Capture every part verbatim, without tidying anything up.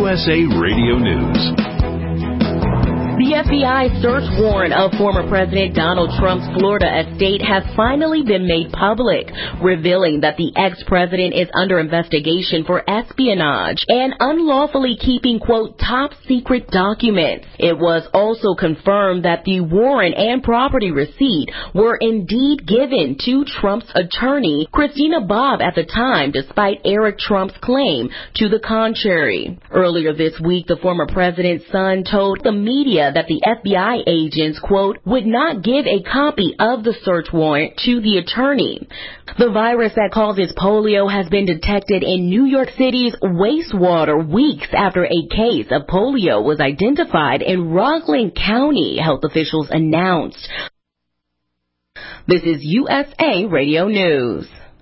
U S A Radio News. The F B I search warrant of former President Donald Trump's Florida estate has finally been made public, revealing that the ex-president is under investigation for espionage and unlawfully keeping, quote, top-secret documents. It was also confirmed that the warrant and property receipt were indeed given to Trump's attorney, Christina Bobb, at the time, despite Eric Trump's claim to the contrary. Earlier this week, the former president's son told the media that the F B I agents, quote, would not give a copy of the search warrant to the attorney. The virus that causes polio has been detected in New York City's wastewater weeks after a case of polio was identified in Rockland County, health officials announced. This is U S A Radio News.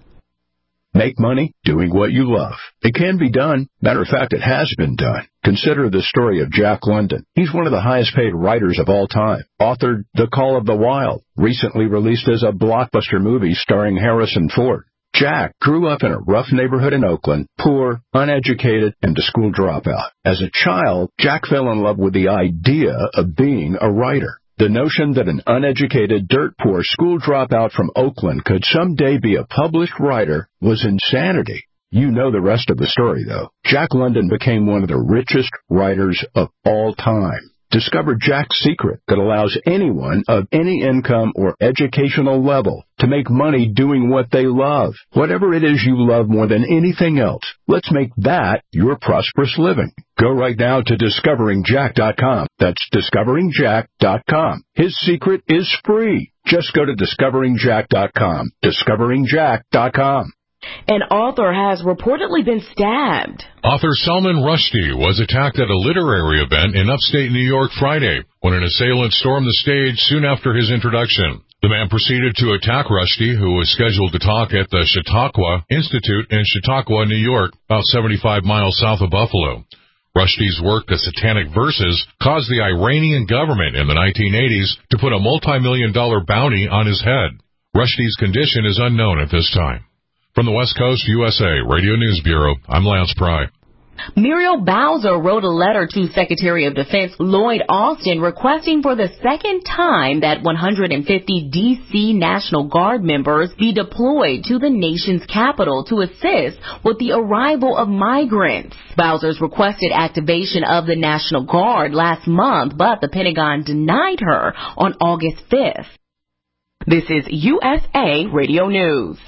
Make money doing what you love. It can be done. Matter of fact, it has been done. Consider the story of Jack London. He's one of the highest-paid writers of all time. Authored The Call of the Wild, recently released as a blockbuster movie starring Harrison Ford. Jack grew up in a rough neighborhood in Oakland, poor, uneducated, and a school dropout. As a child, Jack fell in love with the idea of being a writer. The notion that an uneducated, dirt-poor school dropout from Oakland could someday be a published writer was insanity. You know the rest of the story, though. Jack London became one of the richest writers of all time. Discover Jack's secret that allows anyone of any income or educational level to make money doing what they love. Whatever it is you love more than anything else, let's make that your prosperous living. Go right now to discovering jack dot com. That's discovering jack dot com. His secret is free. Just go to discovering jack dot com. discovering jack dot com. An author has reportedly been stabbed. Author Salman Rushdie was attacked at a literary event in upstate New York Friday when an assailant stormed the stage soon after his introduction. The man proceeded to attack Rushdie, who was scheduled to talk at the Chautauqua Institute in Chautauqua, New York, about seventy-five miles south of Buffalo. Rushdie's work, The Satanic Verses, caused the Iranian government in the nineteen eighties to put a multi-million dollar bounty on his head. Rushdie's condition is unknown at this time. From the West Coast U S A Radio News Bureau, I'm Lance Pry. Muriel Bowser wrote a letter to Secretary of Defense Lloyd Austin requesting for the second time that one hundred fifty D C National Guard members be deployed to the nation's capital to assist with the arrival of migrants. Bowser's requested activation of the National Guard last month, but the Pentagon denied her on August fifth. This is U S A Radio News.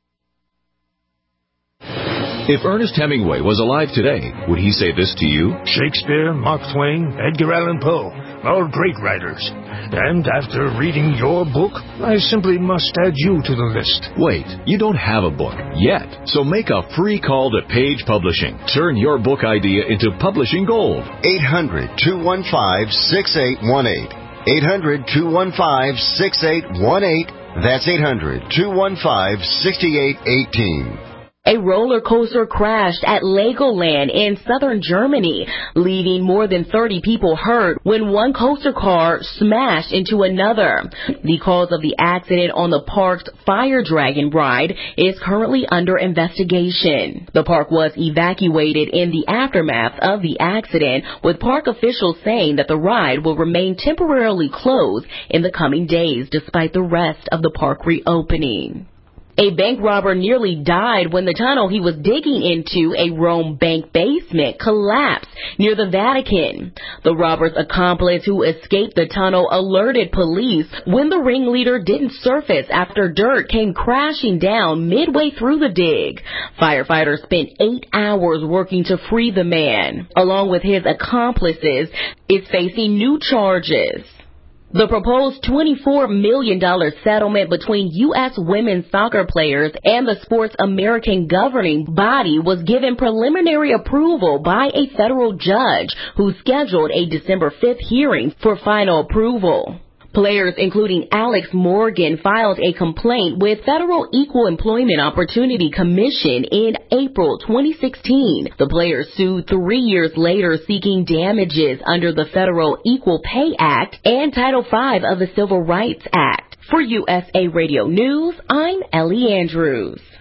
If Ernest Hemingway was alive today, would he say this to you? Shakespeare, Mark Twain, Edgar Allan Poe, all great writers. And after reading your book, I simply must add you to the list. Wait, you don't have a book yet. So make a free call to Page Publishing. Turn your book idea into publishing gold. eight hundred, two one five, six eight one eight. eight hundred, two one five, six eight one eight. That's eight hundred, two one five, six eight one eight. A roller coaster crashed at Legoland in southern Germany, leaving more than thirty people hurt when one coaster car smashed into another. The cause of the accident on the park's Fire Dragon ride is currently under investigation. The park was evacuated in the aftermath of the accident, with park officials saying that the ride will remain temporarily closed in the coming days despite the rest of the park reopening. A bank robber nearly died when the tunnel he was digging into a Rome bank basement collapsed near the Vatican. The robber's accomplice who escaped the tunnel alerted police when the ringleader didn't surface after dirt came crashing down midway through the dig. Firefighters spent eight hours working to free the man. Along with his accomplices, is facing new charges. The proposed twenty-four million dollars settlement between U S women's soccer players and the sport's American governing body was given preliminary approval by a federal judge who scheduled a December fifth hearing for final approval. Players, including Alex Morgan, filed a complaint with Federal Equal Employment Opportunity Commission in April twenty sixteen. The players sued three years later seeking damages under the Federal Equal Pay Act and Title five of the Civil Rights Act. For U S A Radio News, I'm Ellie Andrews.